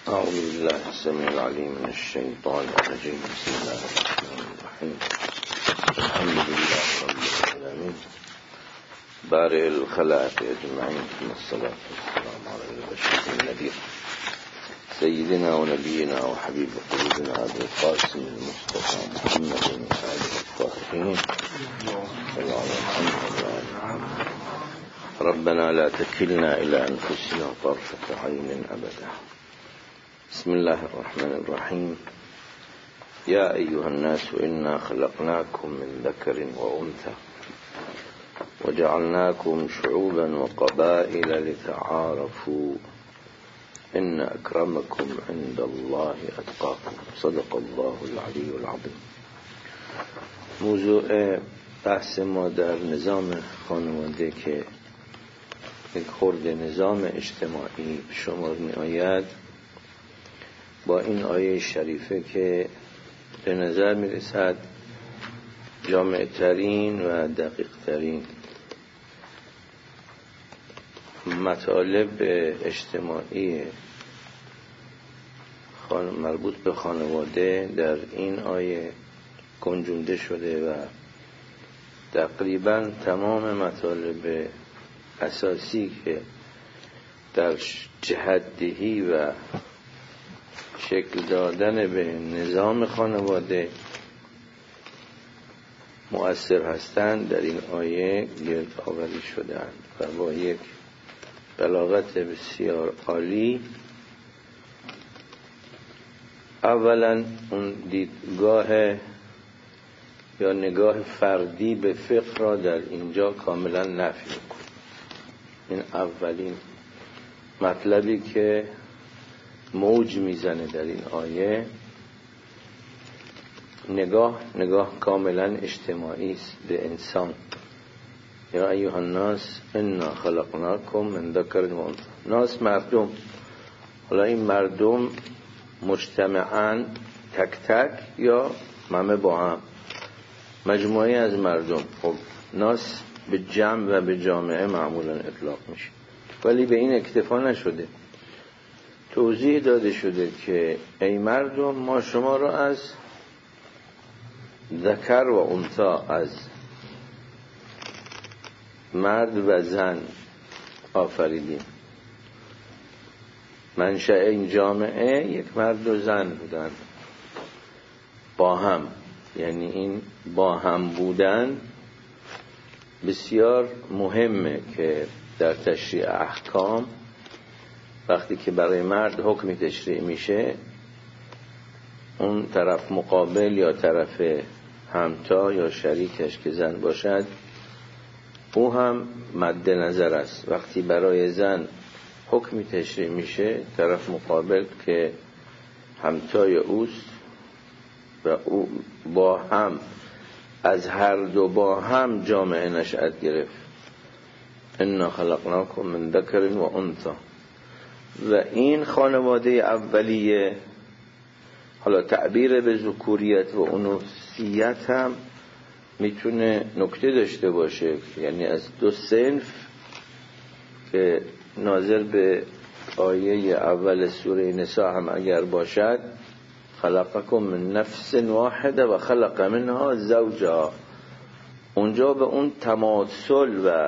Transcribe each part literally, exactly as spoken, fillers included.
أعوذ بالله السميع العليم من الشيطان الرجيم. بسم الله الرحمن الرحيم. الحمد لله رب العالمين بارئ الخلائق أجمعين، ثم الصلاة والسلام على البشير النذير سيدنا ونبينا وحبيب قلوبنا أبي القاسم المصطفى محمد وآله الطاهرين صلى الله عليه وسلم. ربنا لا تكلنا إلى أنفسنا طرفة عين أبدا. بسم الله الرحمن الرحيم. يا أيها الناس إنا خلقناكم من ذكر وأنثى وجعلناكم شعوبا وقبائل لتعارفوا إن أكرمكم عند الله أتقاكم. صدق الله العلي العظيم. موضوع بحث ما در نظام خانواده که یک خورد نظام اجتماعی شمار می آید با این آیه شریفه که به نظر می رسد جامع ترین و دقیق ترین مطالب اجتماعی مربوط به خانواده در این آیه گنجونده شده و تقریبا تمام مطالب اساسی که در جهت‌دهی و شکل دادن به نظام خانواده مؤثر هستند در این آیه گرد آوری شدند و با یک بلاغت بسیار عالی اولا اون دیدگاه یا نگاه فردی به فقه را در اینجا کاملا نفی می‌کند. این اولین مطلبی که موج میزنه در این آیه، نگاه نگاه کاملا اجتماعی است به انسان. یا ایها الناس انا خلقناکم من ذکر و انثی. ناس مردم، حالا این مردم مجتمعاً تک تک یا همه با هم، مجموعی از مردم. خب ناس به جمع و به جامعه معمولا اطلاق میشه، ولی به این اکتفا نشده. توضیح داده شده که ای مردم، ما شما را از ذکر و انثی، از مرد و زن آفریدیم. منشأ این جامعه یک مرد و زن بودن با هم، یعنی این با هم بودن بسیار مهمه که در تشریع احکام وقتی که برای مرد حکمی تشریع میشه، اون طرف مقابل یا طرف همتا یا شریکش که زن باشد او هم مد نظر است. وقتی برای زن حکمی تشریع میشه، طرف مقابل که همتای اوست و او با هم، از هر دو با هم جامعه نشأت گرفت. انا خلقناکم من ذکر و انثی. و این خانواده اولیه، حالا تعبیر به ذکوریت و انوثیت هم میتونه نکته داشته باشه، یعنی از دو صنف که ناظر به آیه اول سوره نساء هم اگر باشد، خلقکم من نفس واحده و خلق منها زوجها، اونجا به اون تماثل و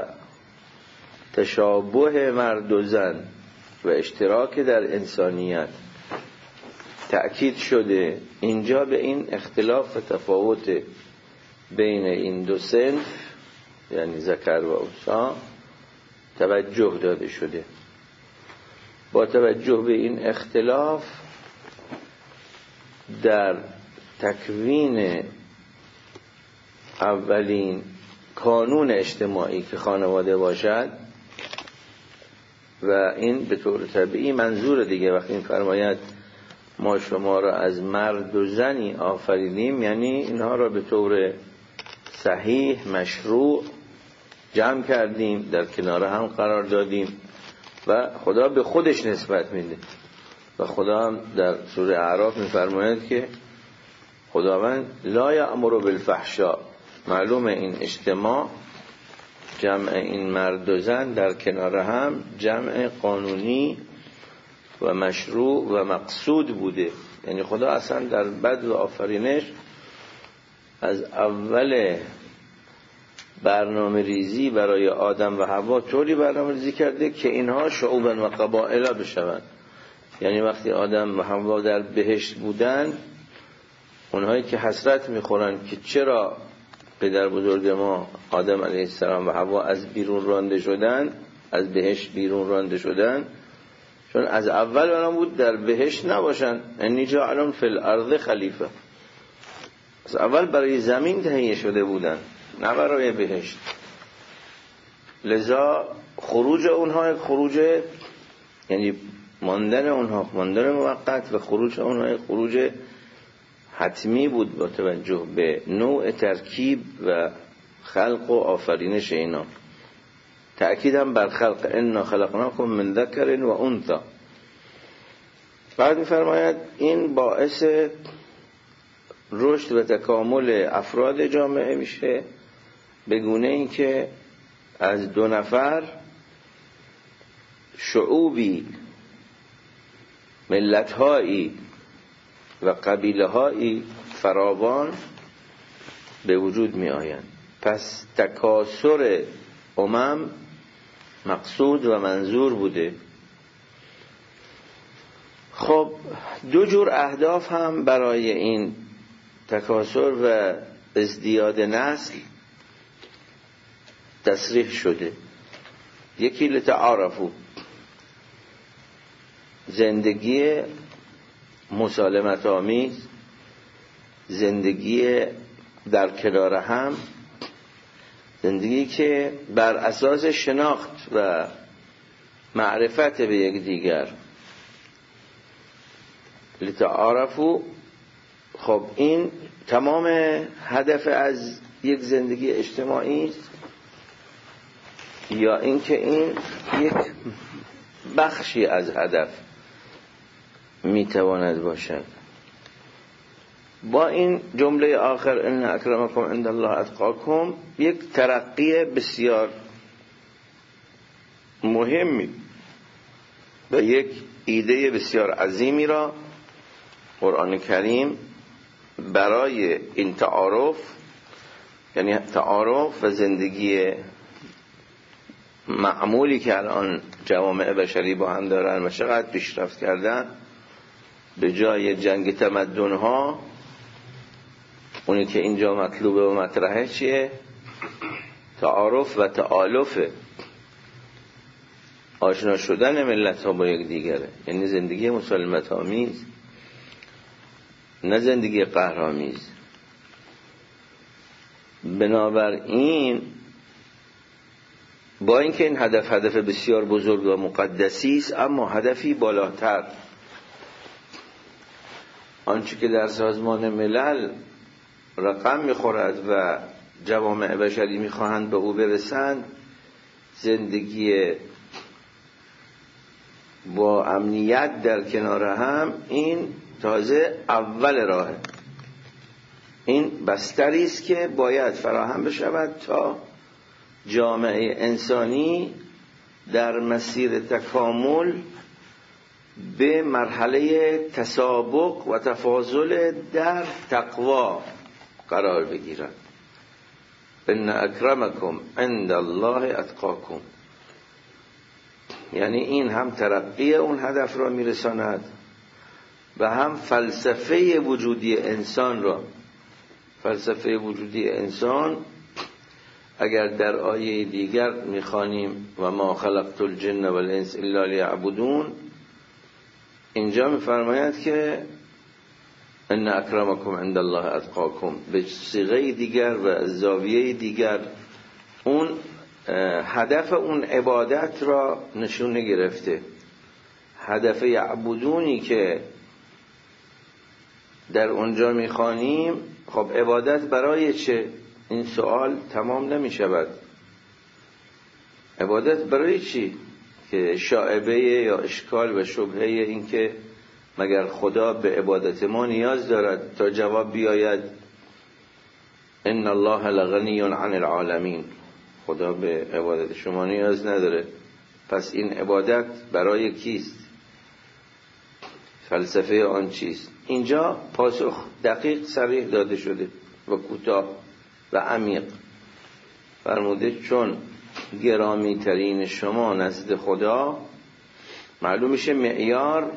تشابه مرد و زن و اشتراک در انسانیت تأکید شده. اینجا به این اختلاف و تفاوت بین این دو صنف، یعنی ذکر و انثی، توجه داده شده. با توجه به این اختلاف در تکوین اولین کانون اجتماعی که خانواده باشد، و این به طور طبیعی منظور دیگه وقتی این فرماید ما شما را از مرد و زنی آفریدیم، یعنی اینها را به طور صحیح مشروع جمع کردیم، در کنار هم قرار دادیم و خدا به خودش نسبت میده. و خدا هم در سوره اعراف میفرماید که خداوند لا یأمر بالفحشاء. معلومه این اجتماع جمع این مرد و زن در کنار هم جمع قانونی و مشروع و مقصود بوده. یعنی خدا اصلا در بدء و آفرینش از اول برنامه ریزی برای آدم و حوا طوری برنامه ریزی کرده که اینها شعوبا و قبائل بشوند. یعنی وقتی آدم و حوا در بهشت بودن، اونهایی که حسرت میخورن که چرا پدر بزرگ ما آدم علیه السلام و حوا از بیرون رانده شدن، از بهشت بیرون رانده شدن، چون از اول برام بود در بهشت نباشن. انی جاعل فی الارض خلیفه، از اول برای زمین تهیه شده بودن، نه برای بهشت. لذا خروج اونها خروج، یعنی ماندن اونها ماندن موقت و خروج اونها خروج حتمی بود با توجه به نوع ترکیب و خلق و آفرینش اینا. تأکید هم بر خلق، انا خلقناکم من ذکر و انثی. بعد می‌فرماید این باعث رشد و تکامل افراد جامعه میشه، به گونه این که از دو نفر شعوبی، ملت‌هایی و قبیله‌هایی فراوان به وجود می آیند. پس تکاثر امم مقصود و منظور بوده. خب دو جور اهداف هم برای این تکاثر و ازدیاد نسل تصریح شده. یکی لتعارفو، زندگی مسالمت آمیز، زندگی در کنار هم، زندگی که بر اساس شناخت و معرفت به یک دیگر. لتعارفو، خب این تمام هدف از یک زندگی اجتماعی است، یا اینکه این یک بخشی از هدف میتواند باشد؟ با این جمله آخر ان اکرمکم عند الله اتقاکم یک ترقی بسیار مهمی و یک ایده بسیار عظیمی را قرآن کریم برای این تعارف، یعنی تعارف و زندگی معمولی که الان جوامع بشری با هم دارن و چقدر پیشرفت کردن، به جای جنگ تمدن‌ها اونی که اینجا مطلوبه و مطرحه چیه؟ تعارف و تآلف، آشنا شدن ملت ها با یک دیگره. یعنی زندگی مسالمت آمیز، نه زندگی قهرآمیز. بنابراین با اینکه این هدف هدف بسیار بزرگ و مقدسی است، اما هدفی بالاتر، آنچه که در سازمان ملل رقم میخورد و جوامع بشری میخواهند به او برسند، زندگی با امنیت در کنار هم، این تازه اول راهه. این بستری است که باید فراهم بشود تا جامعه انسانی در مسیر تکامل به مرحله تسابق و تفاضل در تقوا قرار بگیرد. ان اکرمکم عند الله اتقاکم. یعنی این هم ترقی اون هدف را میرساند و هم فلسفه وجودی انسان را. فلسفه وجودی انسان اگر در آیه دیگر میخوانیم و ما خلقت الجن والانس الا لیعبدون، اینجا میفرماید که ان اکرمکم عند الله اتقاکم، به صیغه دیگر و زاویه دیگر اون هدف اون عبادت را نشون گرفته. هدف یعبدونی که در اونجا میخوانیم، خب عبادت برای چه؟ این سوال تمام نمی شود. عبادت برای چی؟ که شائبه یا اشکال و شبهه این که مگر خدا به عبادت ما نیاز دارد تا جواب بیاید ان الله لغنی عن العالمین، خدا به عبادت شما نیاز نداره. پس این عبادت برای کیست؟ فلسفه آن چیست؟ اینجا پاسخ دقیق صریح داده شده و کوتاه و عمیق. فرموده چون گرامی ترین شما نزد خدا، معلوم میشه معیار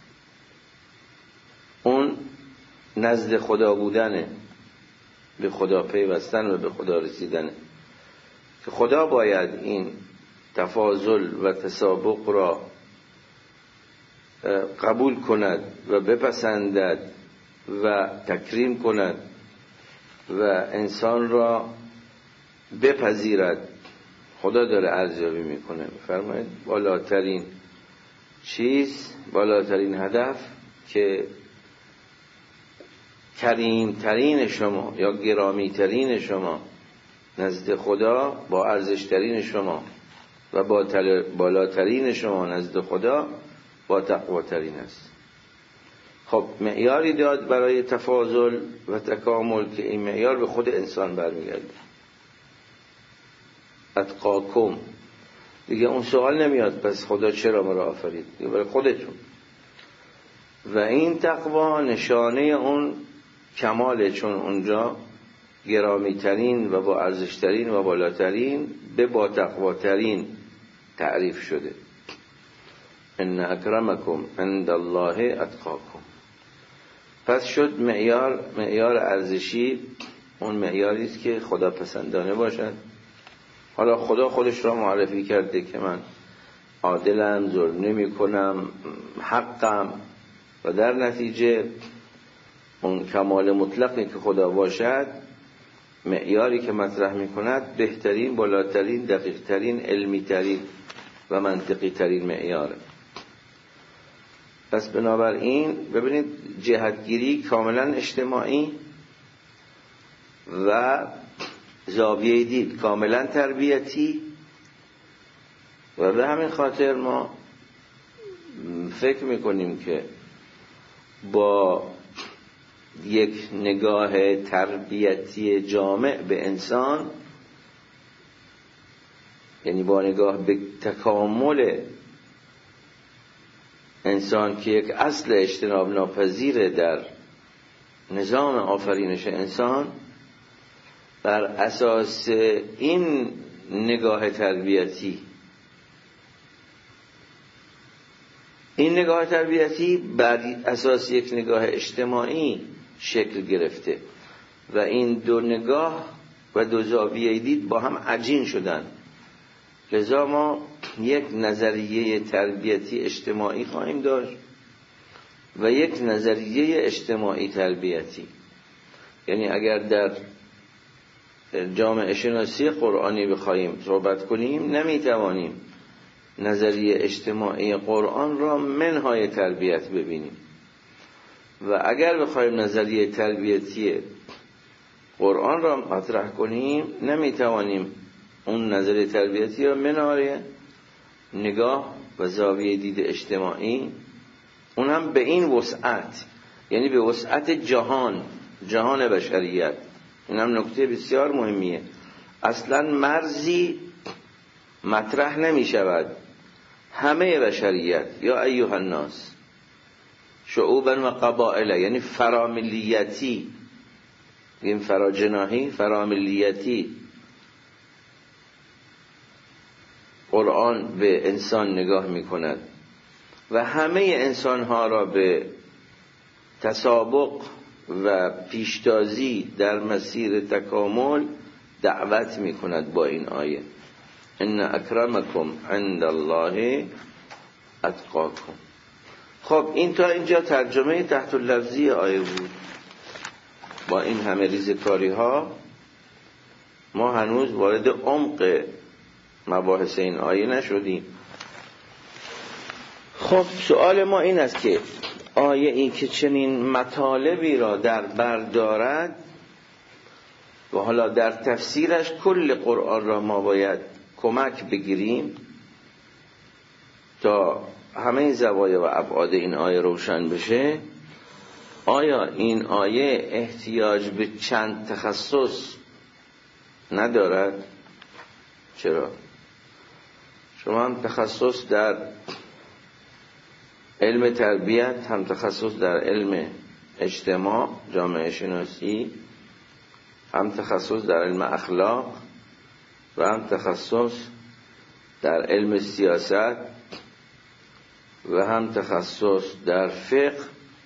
اون نزد خدا بودنه، به خدا پیوستن و به خدا رسیدنه، که خدا باید این تفاضل و تسابق را قبول کند و بپسندد و تکریم کند و انسان را بپذیرد. خدا داره ارزیابی میکنه. فرماید بالاترین چیز، بالاترین هدف که کریمترین شما یا گرامیترین شما نزد خدا با ارزشترین شما و با بالاترین شما نزد خدا با تقواترین است. خب معیاری داد برای تفاضل و تکامل که این معیار به خود انسان برمیگرده. اتقاکم دیگه اون سوال نمیاد پس خدا چرا ما را آفرید، دیگه برای خودتون. و این تقوا نشانه اون کماله، چون اونجا گرامی ترین و با ارزش ترین و بالاترین به با تقواترین تعریف شده. ان اکرمکم عند الله اتقاکم. پس شد معیار معیار ارزشی اون معیاری است که خدا پسندانه باشد. حالا خدا خودش را معرفی کرده که من عادلم، ظلم نمی کنم، حقم، و در نتیجه اون کمال مطلقی که خدا باشد، معیاری که مطرح می کند بهترین، بالاترین، دقیق ترین، علمی ترین و منطقی ترین معیاره. پس بنابراین ببینید جهتگیری کاملا اجتماعی و زاویه دید کاملا تربیتی، و به همین خاطر ما فکر میکنیم که با یک نگاه تربیتی جامع به انسان، یعنی با نگاه به تکامل انسان که یک اصل اجتناب ناپذیره در نظام آفرینش انسان، بر اساس این نگاه تربیتی این نگاه تربیتی بر اساس یک نگاه اجتماعی شکل گرفته و این دو نگاه و دو زاویه دید با هم عجین شدن. لذا ما یک نظریه تربیتی اجتماعی خواهیم داشت و یک نظریه اجتماعی تربیتی. یعنی اگر در جامعه شناسی قرآنی بخواهیم صحبت کنیم، نمیتوانیم نظریه اجتماعی قرآن را منهای تربیت ببینیم، و اگر بخواهیم نظریه تربیتی قرآن را مطرح کنیم، نمیتوانیم اون نظریه تربیتی را منهای نگاه و زاویه دید اجتماعی، اون هم به این وسعت، یعنی به وسعت جهان جهان بشریت. این هم نکته بسیار مهمیه. اصلا مرزی مطرح نمی شود. همه بشریت، یا ایها الناس شعوبا و قبائل، یعنی فراملیتی، این فراجناحی، فراملیتی قرآن به انسان نگاه می کند و همه انسانها را به تسابق و پیشتازی در مسیر تکامل دعوت می کند با این آیه ان اکرمکم عند الله اتقاکم. خب این تا اینجا ترجمه تحت اللفظی آیه بود. با این همه ریزکاری ها ما هنوز وارد عمق مباحث این آیه نشدیم. خب سوال ما این است که آیه این که چنین مطالبی را در بر دارد و حالا در تفسیرش کل قرآن را ما باید کمک بگیریم تا همه زوایا و ابعاد این آیه روشن بشه. آیا این آیه احتیاج به چند تخصص ندارد؟ چرا؟ شما هم تخصص در علم تربیت هم تخصص در علم اجتماع جامعه شناسی، هم تخصص در علم اخلاق و هم تخصص در علم سیاست و هم تخصص در فقه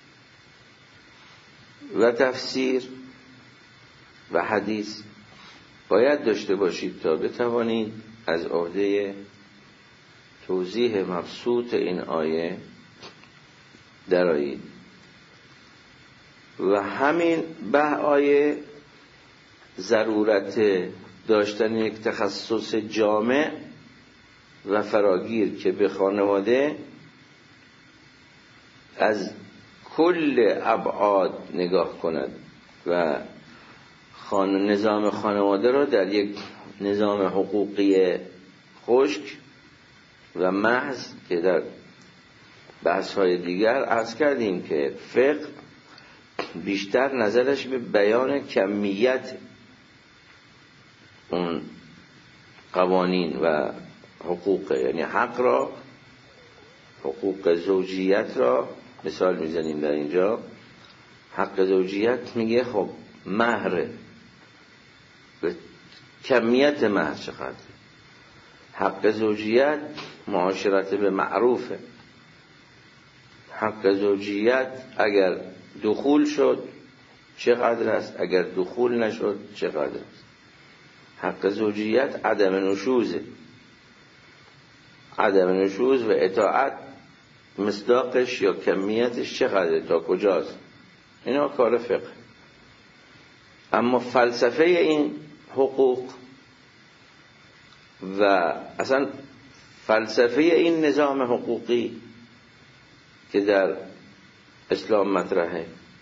و تفسیر و حدیث باید داشته باشید تا بتوانید از عهده توضیح مبسوط این آیه درآیید. و همین به آیه ضرورت داشتن یک تخصص جامع و فراگیر که به خانواده از کل ابعاد نگاه کند و خان... نظام خانواده را در یک نظام حقوقی خشک و محض که در بحث‌های دیگر عرض کردیم که فقه بیشتر نظرش به بیان کمیت اون قوانین و حقوق، یعنی حق را، حقوق زوجیت را مثال میزنیم در اینجا. حق زوجیت میگه خب مهر، کمیت مهر چقدر. حق زوجیت معاشرت به معروفه. حق زوجیت اگر دخول شد چقدر است، اگر دخول نشد چقدر است. حق زوجیت عدم نشوزه. عدم نشوز و اطاعت مصداقش یا کمیتش چقدر، تا کجاست، اینا کار فقه. اما فلسفه این حقوق و اصلا فلسفه این نظام حقوقی که در اسلام مطرحه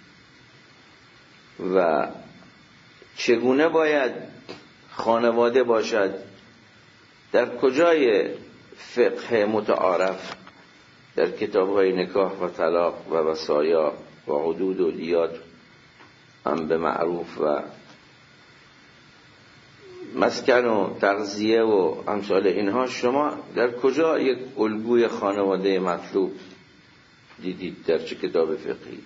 و چگونه باید خانواده باشد، در کجای فقه متعارف در کتاب‌های نکاح و طلاق و وصایا و حدود و دیات، هم به معروف و مسکن و تغذیه و امثال اینها، شما در کجا یک الگوی خانواده مطلوب دیدید؟ در چه کتاب فقهی؟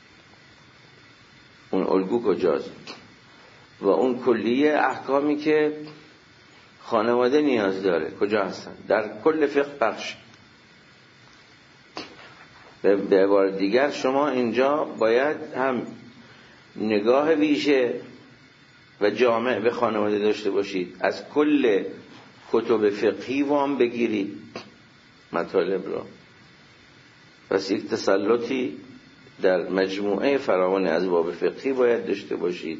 اون الگو کجاست؟ و اون کلیه احکامی که خانواده نیاز داره کجا هستن؟ در کل فقه بخش. به عبارت دیگر شما اینجا باید هم نگاه ویژه و جامع به خانواده داشته باشید، از کل کتب فقهی وام بگیرید مطالب را، پس یک تسلطی در مجموعه فراوان از باب فقهی باید داشته باشید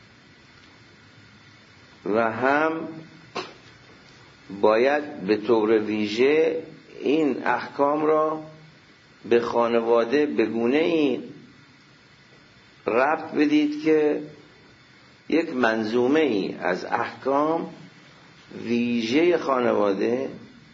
و هم باید به طور ویژه این احکام را به خانواده به گونه ای ربط بدید که یک منظومه ای از احکام ویژه خانواده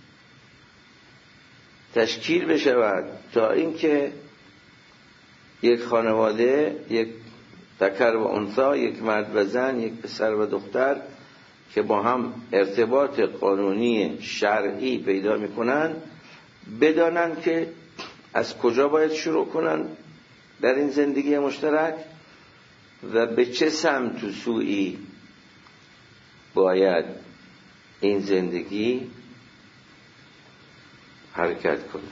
تشکیل بشود، تا اینکه یک خانواده، یک ذکر و انثی، یک مرد و زن، یک پسر و دختر که با هم ارتباط قانونی شرعی پیدا میکنن، بدانن که از کجا باید شروع کنن در این زندگی مشترک و به چه سمت و سویی باید این زندگی حرکت کنه،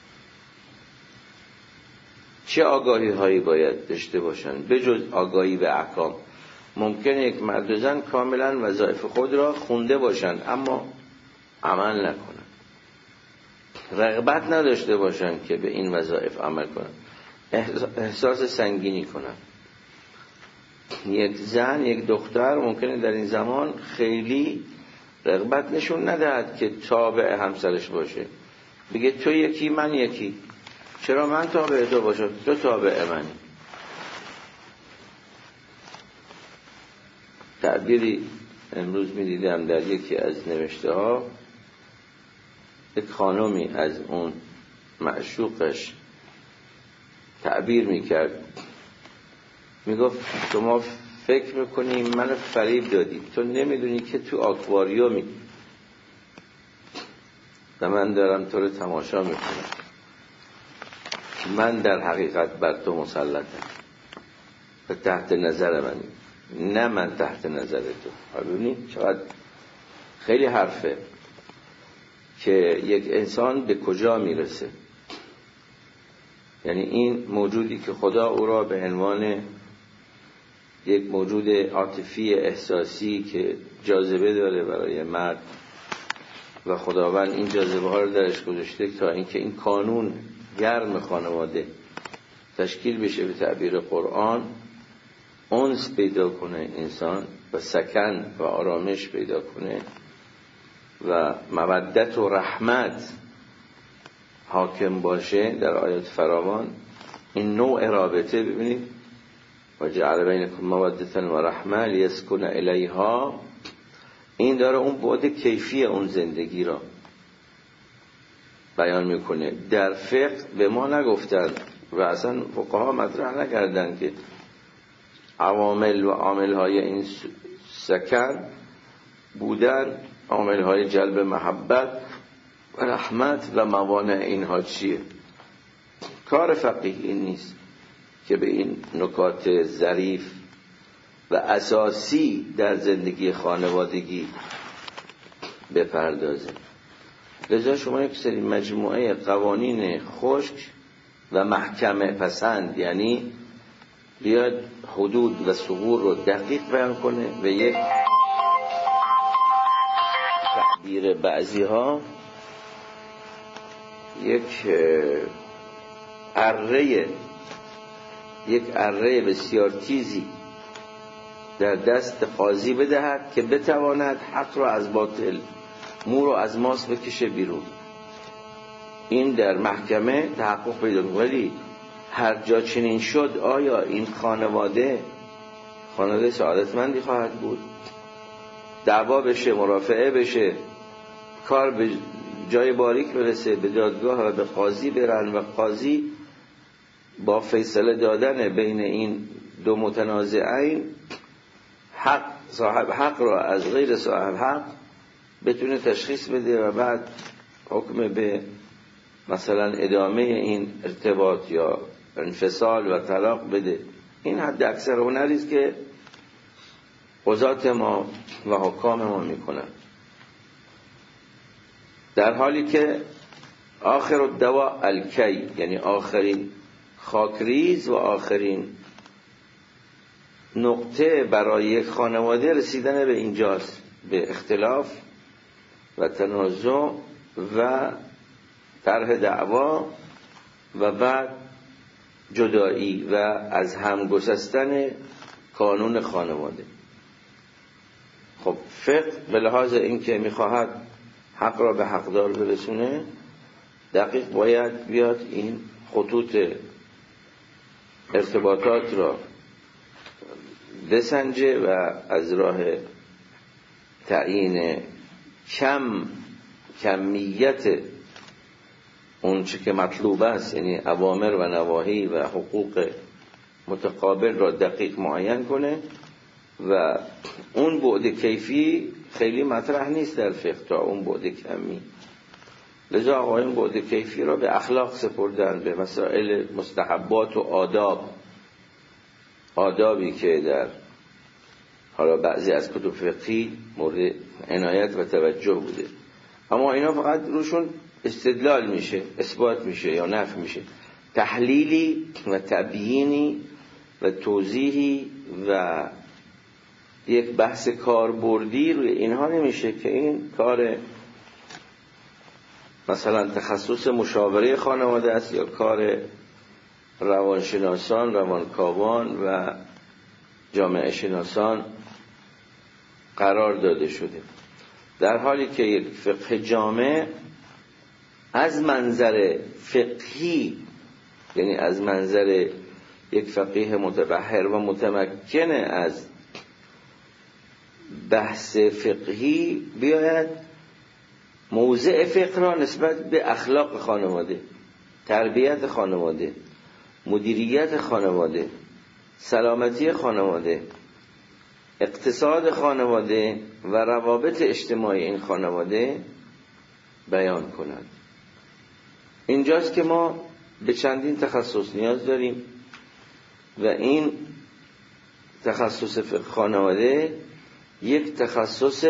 چه آگاهی هایی باید داشته باشن بجز آگاهی به احکام. ممکنه یک مرد و زن کاملا وظایف خود را خونده باشن اما عمل نکنن، رغبت نداشته باشن که به این وظایف عمل کنن، احساس سنگینی کنن. یک زن، یک دختر ممکنه در این زمان خیلی رغبت نشون ندهد که تابع همسرش باشه، بگه تو یکی من یکی، چرا من تابع تو باشم، تو تابع منی. تعبیری امروز می دیدم در یکی از نوشته ها، یک خانمی از اون معشوقش تعبیر می کرد، می گفت شما فکر میکنی من فریب دادی، تو نمیدونی که تو آکواریومی و من دارم تو رو تماشا میکنم. من در حقیقت بر تو مسلطم و تحت نظر منی، نه من تحت نظر تو. ببینید چقدر خیلی حرفه که یک انسان به کجا میرسه. یعنی این موجودی که خدا او را به عنوان یک موجود عاطفی احساسی که جاذبه داره برای مرد و خداوند این جاذبه ها رو درش گذاشته تا اینکه این کانون گرم خانواده تشکیل بشه، به تعبیر قرآن انس پیدا کنه انسان و سکن و آرامش پیدا کنه و مودت و رحمت حاکم باشه در آیات فراوان. این نوع رابطه ببینید و جعل بینکم مودة و رحمه لیسکن الیها، این داره اون بعد کیفی اون زندگی را بیان میکنه. در فقه به ما نگفتن و اصلا فقها مطرح نکردن که عوامل و عاملهای این سکن بودن، عاملهای جلب محبت و رحمت و موانع اینها چیه. کار فقیه این نیست که به این نکات ظریف و اساسی در زندگی خانوادگی بپردازه. لذا شما یک سری مجموعه قوانین خشک و محکمه پسند، یعنی بیاد حدود و ثغور رو دقیق بیان کنه و یک تعبیر بعضی ها یک اره یک اره بسیار تیزی در دست قاضی بدهد که بتواند حق را از باطل، مو را از ماس بکشه بیرون. این در محکمه تحقق پیدا کنه. ولی هر جا چنین شد آیا این خانواده خانواده سعادتمندی خواهد بود؟ دعوا بشه، مرافعه بشه، کار به جای باریک برسه، به دادگاه و به قاضی برن و قاضی با فیصله دادن بین این دو متنازعین حق صاحب حق را از غیر صاحب حق بتونه تشخیص بده و بعد حکم به مثلا ادامه این ارتباط یا انفصال و طلاق بده. این حد اکثر هنری است که قضات ما و حکام ما میکنن، در حالی که آخر الدوا الکی، یعنی آخرین خاکریز و آخرین نقطه برای یک خانواده رسیدن به اینجاست، به اختلاف و تنازع و طرح دعوا و بعد جدایی و از هم گسستن کانون خانواده. خب فقه به لحاظ اینکه میخواهد حق را به حقدار برسونه دقیق باید بیاد این خطوط ارتباطات را بسنجه و از راه تعیین کم کمیت اون چه که مطلوب است، یعنی اوامر و نواهی و حقوق متقابل را دقیق معین کنه و اون بعد کیفی خیلی مطرح نیست در فقه تا اون بعد کمی. لذا آقایون بعد کیفی را به اخلاق سپردن، به مسائل مستحبات و آداب، آدابی که در حالا بعضی از کتب فقهی مورد عنایت و توجه بوده، اما اینا فقط روشون استدلال میشه، اثبات میشه یا نفی میشه. تحلیلی و تبیینی و توضیحی و یک بحث کاربردی روی اینها نمیشه که این کار مثلا تخصص مشاوره خانواده است یا کار روانشناسان، روانکاوان و جامعه شناسان قرار داده شده. در حالی که یک فقه جامع از منظر فقهی، یعنی از منظر یک فقیه متبحر و متمکن از بحث فقهی، بیاید موضع فقه را نسبت به اخلاق خانواده، تربیت خانواده، مدیریت خانواده، سلامتی خانواده، اقتصاد خانواده و روابط اجتماعی این خانواده بیان کنند. اینجاست که ما به چندین تخصص نیاز داریم و این تخصص فقه خانواده یک تخصص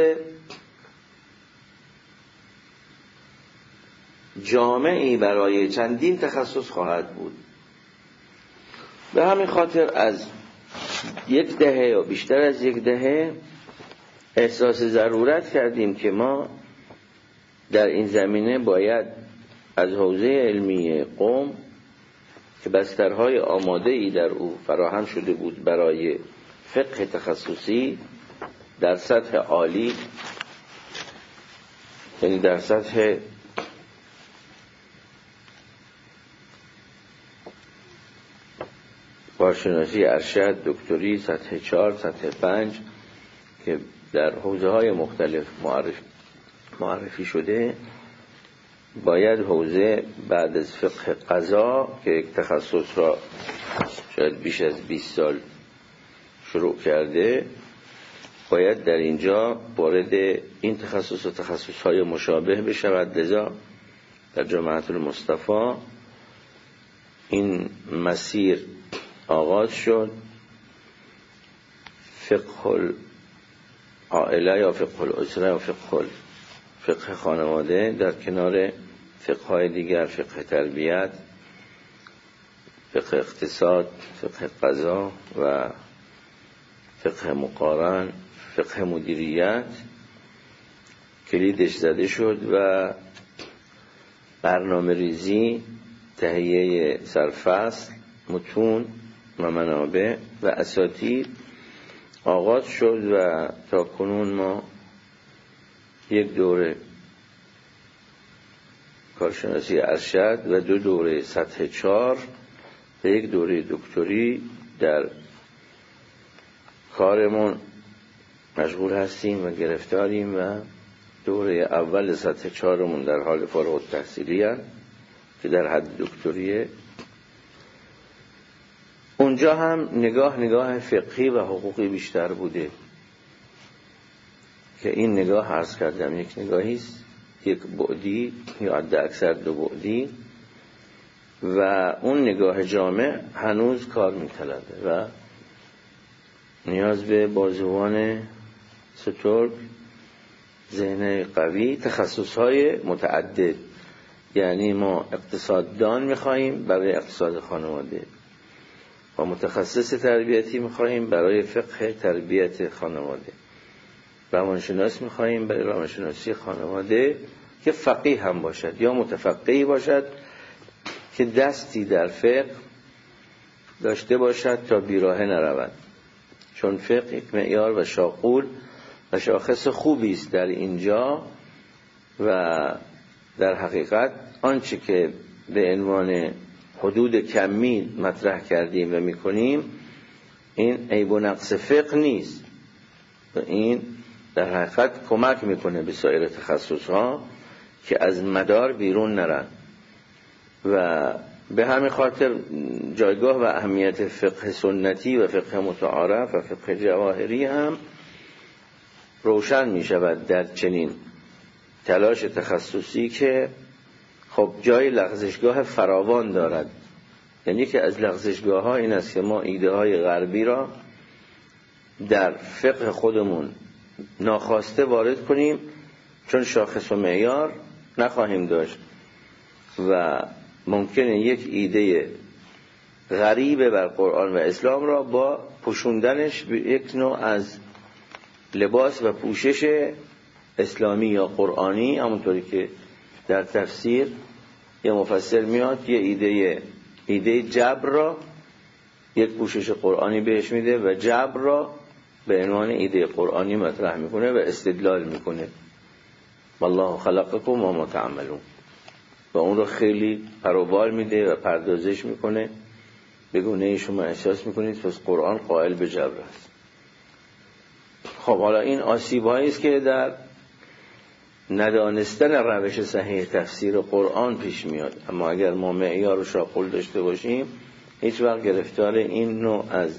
جامعی برای چندین تخصص خواهد بود. به همین خاطر از یک دهه یا بیشتر از یک دهه احساس ضرورت کردیم که ما در این زمینه باید از حوزه علمی قم که بسترهای آماده‌ای در او فراهم شده بود برای فقه تخصصی در سطح عالی، یعنی در سطح کارشناسی ارشد، دکتری، سطح چهار، سطح پنج که در حوزه های مختلف معرف معرفی شده، باید حوزه بعد از فقه قضا که یک تخصص را شاید بیش از بیست سال شروع کرده، باید در اینجا وارد این تخصص و تخصص های مشابه بشود. لذا در جامعه المصطفی این مسیر آغاز شد. فقه العائله یا فقه الاسره یا فقه فقه خانواده در کنار فقه های دیگر، فقه تربیت، فقه اقتصاد، فقه قضا و فقه مقارن، فقه مدیریت کلیدش زده شد و برنامه ریزی، تهیه سرفصل، متون و منابع و اساتید آغاز شد و تا کنون ما یک دوره کارشناسی ارشد و دو دوره سطح چهار و یک دوره دکتری در کارمون مشغول هستیم و گرفتاریم و دوره اول سطح چهارمون در حال فارغ التحصیلی هست که در حد دکتریه. اونجا هم نگاه نگاه فقهی و حقوقی بیشتر بوده که این نگاه عرض کردم یک نگاهیست، یک بعدی یا حد اکثر دو بعدی، و اون نگاه جامع هنوز کار می‌طلبه و نیاز به بازوان سترگ، ذهن قوی، تخصص‌های متعدد. یعنی ما اقتصاددان می‌خوایم برای اقتصاد خانواده و متخصص تربیتی می‌خوایم برای فقه تربیت خانواده، روانشناس می‌خوایم برای روانشناسی خانواده که فقیه هم باشد یا متفقهی باشد که دستی در فقه داشته باشد تا بیراهه نرود، چون فقه یک معیار و شاقول و شاخص خوبی است در اینجا و در حقیقت آنچه که به عنوان حدود کمی مطرح کردیم و میکنیم این عیب و نقص فقه نیست و این در حقیقت کمک میکنه به سایر تخصصها که از مدار بیرون نرن و به همین خاطر جایگاه و اهمیت فقه سنتی و فقه متعارف و فقه جواهری هم روشن می شود در چنین تلاش تخصصی که خب جای لغزشگاه فراوان دارد. یعنی که از لغزشگاه ها این است که ما ایده های غربی را در فقه خودمون ناخواسته وارد کنیم چون شاخص و معیار نخواهیم داشت و ممکنه یک ایده غریبه بر قرآن و اسلام را با پوشوندنش به یک نوع از لباس و پوشش اسلامی یا قرآنی، همونطوری که در تفسیر یه مفسر میاد یه ایده ایده جبر را یک پوشش قرآنی بهش میده و جبر را به عنوان ایده قرآنی مطرح میکنه و استدلال میکنه والله خلقکم و ما تعملون و اون رو خیلی پروبال میده و پردازش میکنه به گونه شما احساس میکنید پس قرآن قائل به جبر است. خب حالا این آسیب هایی است که در ندانستن روش صحیح تفسیر قرآن پیش میاد، اما اگر ما معیار و شاقول داشته باشیم هیچ وقت گرفتار این نوع از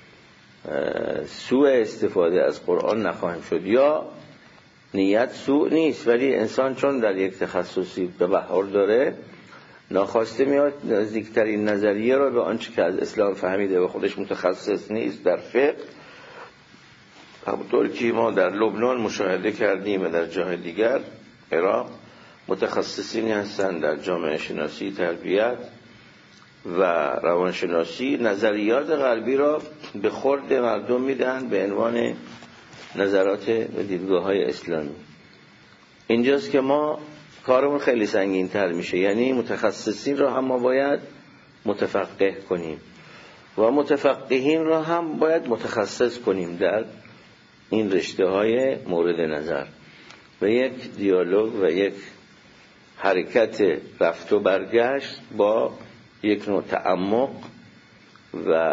سوء استفاده از قرآن نخواهیم شد. یا نیت سوء نیست ولی انسان چون در یک تخصصی به بحر داره ناخواسته میاد نزدیکترین نظریه را به آنچه که از اسلام فهمیده و خودش متخصص نیست در فقه، همونطور که ما در لبنان مشاهده کردیم و در جای دیگر عراق متخصصینی هستند در جامعه شناسی، تربیت و روانشناسی، نظریات غربی را به خورد مردم میدن به عنوان نظرات و دیدگاه‌های اسلامی. اینجاست که ما کارمون خیلی سنگین تر میشه، یعنی متخصصین را هم ما باید متفقه کنیم و متفقهین را هم باید متخصص کنیم در این رشته های مورد نظر و یک دیالوگ و یک حرکت رفت و برگشت با یک نوع تعمق و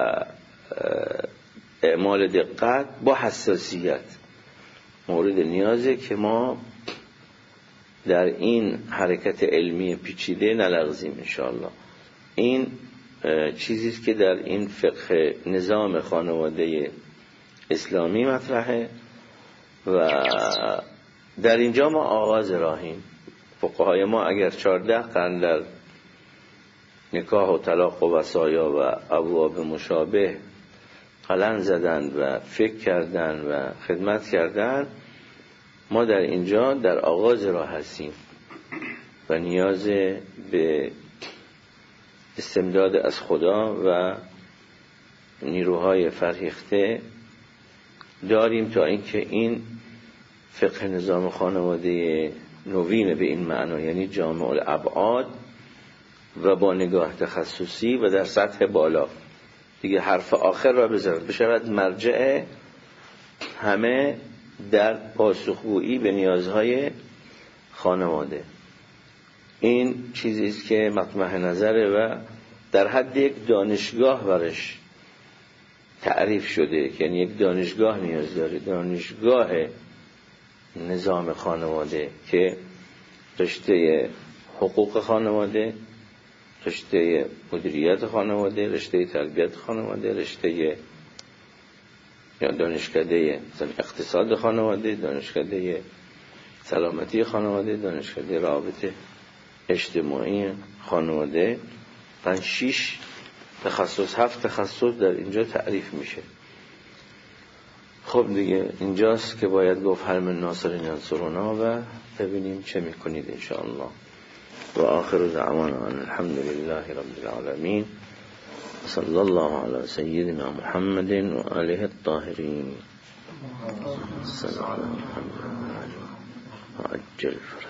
اعمال دقت با حساسیت مورد نیازه که ما در این حرکت علمی پیچیده نلغزیم انشاءالله. این چیزیست که در این فقه نظام خانواده اسلامی مطرحه و در اینجا ما آغاز راهیم. فقهای ما اگر چهارده قرن در نکاح و طلاق و وصایا و ابواب مشابه قلم زدند و فکر کردند و خدمت کردند، ما در اینجا در آغاز راه هستیم و نیاز به استمداد از خدا و نیروهای فرهیخته داریم تا اینکه این فقه نظام خانواده نوین به این معنا، یعنی جامع الابعاد و با نگاه تخصصی و در سطح بالا، دیگه حرف آخر را بزند بشود مرجع همه در پاسخگویی به نیازهای خانواده. این چیزیست که مطمح نظره و در حد یک دانشگاه برش تعریف شده، یعنی یک دانشگاه نیاز داره، دانشگاه نظام خانواده که رشته حقوق خانواده، رشته مدیریت خانواده، رشته تربیت خانواده، رشته یا دانشکده اقتصاد خانواده، دانشکده سلامتی خانواده، دانشکده رابطه اجتماعی خانواده، پنج شیش تخصص، هفت تخصص در اینجا تعریف میشه. خب دیگه اینجاست که باید گفت هل من ناصر ینصرنا و ببینیم چه میکنید انشاءالله. و آخر دعوانا الحمد لله رب العالمین. صلی الله علی سیدنا محمد و آله الطاهرین. صلی الله علیه و عجل فرج.